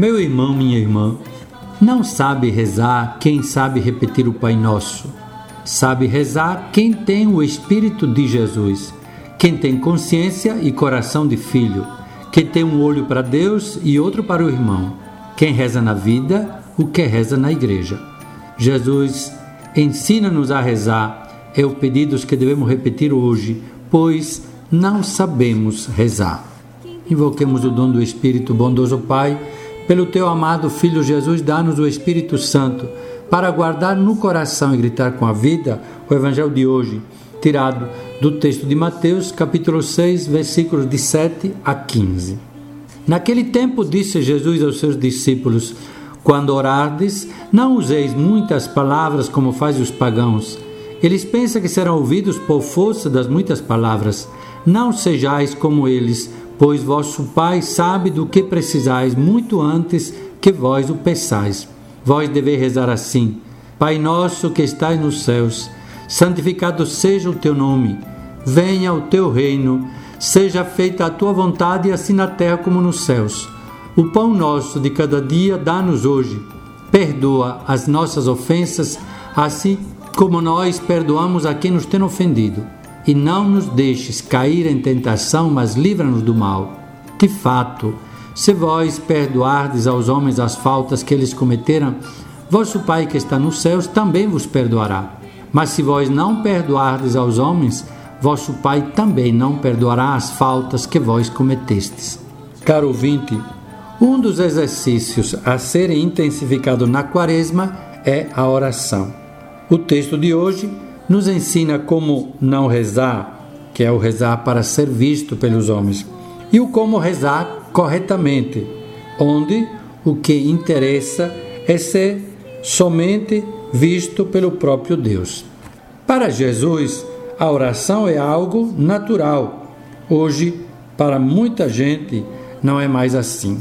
Meu irmão, minha irmã, não sabe rezar quem sabe repetir o Pai Nosso. Sabe rezar quem tem o Espírito de Jesus, quem tem consciência e coração de filho, quem tem um olho para Deus e outro para o irmão, quem reza na vida, o que reza na igreja. Jesus ensina-nos a rezar, é o pedido que devemos repetir hoje, pois não sabemos rezar. Invoquemos o dom do Espírito bondoso Pai, pelo teu amado Filho Jesus, dá-nos o Espírito Santo, para guardar no coração e gritar com a vida o Evangelho de hoje, tirado do texto de Mateus, capítulo 6, versículos de 7 a 15. Naquele tempo disse Jesus aos seus discípulos: quando orardes, não useis muitas palavras como fazem os pagãos. Eles pensam que serão ouvidos por força das muitas palavras. Não sejais como eles, pois vosso Pai sabe do que precisais muito antes que vós o peçais. Vós deveis rezar assim: Pai nosso que estais nos céus, santificado seja o teu nome. Venha o teu reino, seja feita a tua vontade, assim na terra como nos céus. O pão nosso de cada dia dá-nos hoje. Perdoa as nossas ofensas, assim como nós perdoamos a quem nos tem ofendido. E não nos deixes cair em tentação, mas livra-nos do mal. De fato, se vós perdoardes aos homens as faltas que eles cometeram, vosso Pai que está nos céus também vos perdoará. Mas se vós não perdoardes aos homens, vosso Pai também não perdoará as faltas que vós cometestes. Caro ouvinte, um dos exercícios a serem intensificados na Quaresma é a oração. O texto de hoje nos ensina como não rezar, que é o rezar para ser visto pelos homens, e o como rezar corretamente, onde o que interessa é ser somente visto pelo próprio Deus. Para Jesus, a oração é algo natural. Hoje, para muita gente, não é mais assim.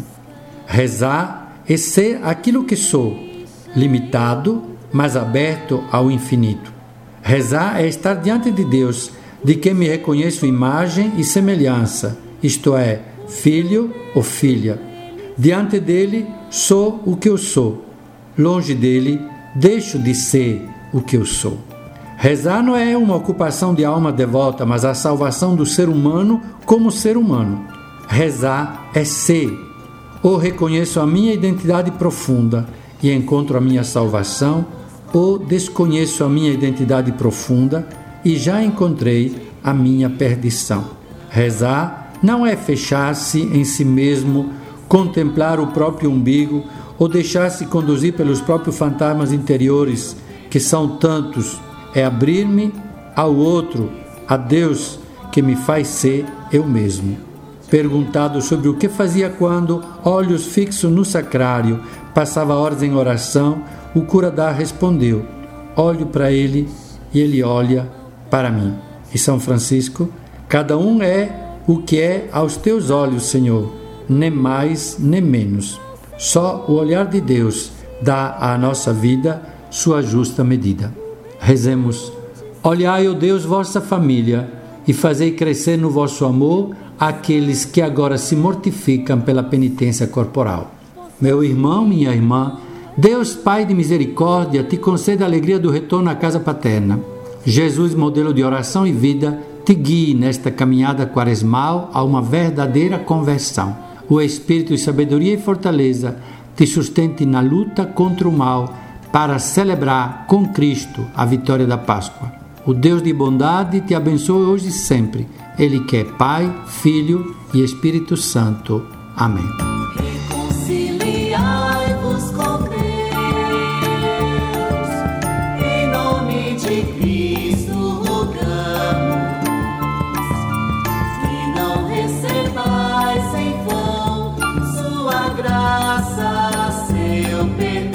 Rezar é ser aquilo que sou, limitado, mas aberto ao infinito. Rezar é estar diante de Deus, de quem me reconheço imagem e semelhança, isto é, filho ou filha. Diante dele, sou o que eu sou. Longe dele, deixo de ser o que eu sou. Rezar não é uma ocupação de alma devota, mas a salvação do ser humano como ser humano. Rezar é ser. Ou reconheço a minha identidade profunda e encontro a minha salvação, ou desconheço a minha identidade profunda e já encontrei a minha perdição. Rezar não é fechar-se em si mesmo, contemplar o próprio umbigo ou deixar-se conduzir pelos próprios fantasmas interiores, que são tantos. É abrir-me ao outro, a Deus, que me faz ser eu mesmo. Perguntado sobre o que fazia quando, olhos fixos no sacrário, passava horas em oração, o Curadá respondeu: olho para ele e ele olha para mim. E São Francisco: cada um é o que é aos teus olhos, Senhor, nem mais nem menos. Só o olhar de Deus dá à nossa vida sua justa medida. Rezemos: olhai, ó Deus, vossa família e fazei crescer no vosso amor aqueles que agora se mortificam pela penitência corporal. Meu irmão, minha irmã, Deus Pai de misericórdia te conceda a alegria do retorno à casa paterna. Jesus, modelo de oração e vida, te guie nesta caminhada quaresmal a uma verdadeira conversão. O Espírito de sabedoria e fortaleza te sustente na luta contra o mal para celebrar com Cristo a vitória da Páscoa. O Deus de bondade te abençoe hoje e sempre. Ele que é Pai, Filho e Espírito Santo. Amém. Reconciliai-vos com Deus, em nome de Cristo rogamos, e não recebais em vão sua graça, seu perdão.